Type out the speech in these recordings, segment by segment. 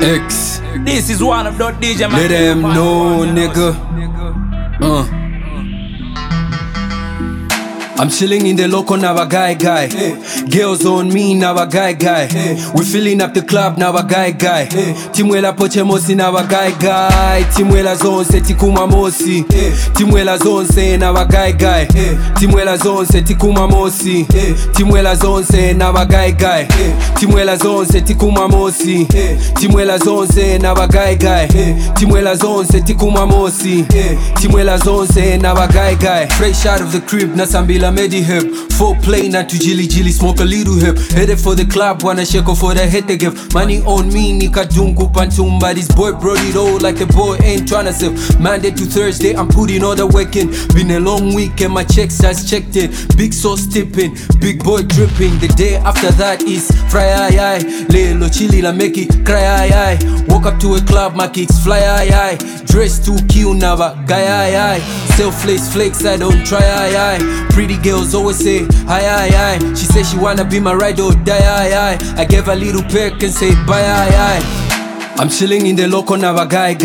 X. This is one of the DJ man. Let them know, nigga. I'm chilling in the loco, now a guy. Girls on me, now a guy. We filling up the club, now a guy. Timwela poche mosi, now a guy. Timwela zone se tikuma mosi. Timwela zone se now a guy. Timwela zone se tikuma mosi. Timwela zone se now a guy. Timwela zone se tikuma mosi. Timwela zone se now a guy. Timwela zone se tikuma mosi. Timwela zone se now a guy. Fresh out of the crib, na sambila medi hip. Full play, not to jilly, smoke a little hip. Headed for the club, wanna shake off for the head to give. Money on me, nika dungu pantumba. This boy brought it all like the boy ain't tryna sip. Monday to Thursday, I'm putting all the work in. Been a long week and my checks just checked in. Big sauce tipping, big boy dripping. The day after that is fry. Lelo chili la make it cry. Walk up to a club, my kicks fly. Dress too cute, never guy. Selfless flakes, I don't try. Pretty girls always say hi. She say she wanna be my ride or die. I gave a little peck and say bye. I'm chilling in the loco, now a guy.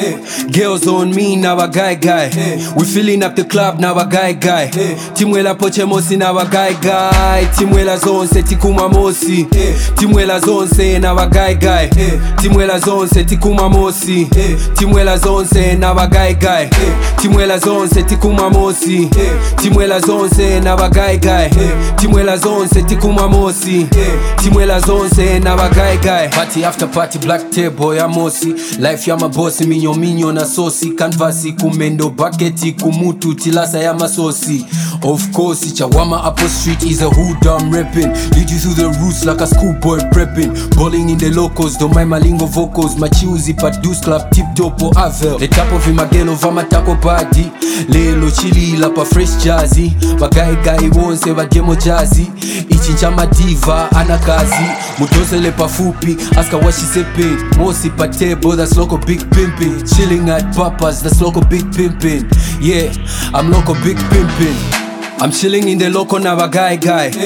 Girls on me, now a guy. We filling up the club, now a guy. Timwela poche mosi, now a guy. Timwela zone se tikuma mosi. Timwela zone se now a guy. Timwela zone se tikuma mosi. Timwela zone se now a guy. Timwela zone se tikuma mosi. Timwela zone se now a guy. Timwela zone se tikuma mosi. Timwela zone se now a guy. Party after party, black table ya mosi. Life ya mabosi, minyo na sosi. Canvasi kumendo baketi kumutu tilasa ya masosi. Of course, Chawama Apple Street is a hood I'm reppin'. Lead you through the roots like a schoolboy prepping. Balling in the locals, don't mind my lingo vocals. My choosy produce club tip top or Avel. The top of Imagelo Vama taco party. Lelo chili lapa fresh jazzy. Bagai won't say demo jazzy. Ichinchama diva anakazi. Mutose lepa fupi. Ask her what she say pay. Mosi patebo, that's local big pimpin'. Chilling at Papa's, that's local big pimpin'. Yeah, I'm local big pimpin'. I'm chilling in the loco, now a guy.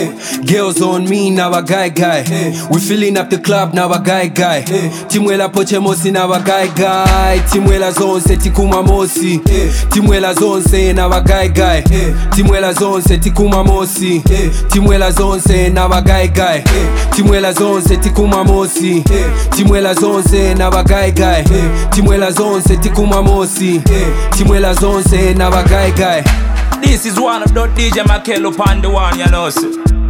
Girls on me, now a guy. We filling up the club, now a guy. Timwela poche mosi, now a guy. Timwela zone se tikuma mosi. Timwela zone se now a guy. Timwela zone se tikuma mosi. Timwela zone se now a guy. Timwela zone se tikuma mosi. Timwela zone se now a guy. Timwela zone se tikuma mosi. Timwela zone se now a guy. This is one of the DJ Makelo Pande one, you know, sir.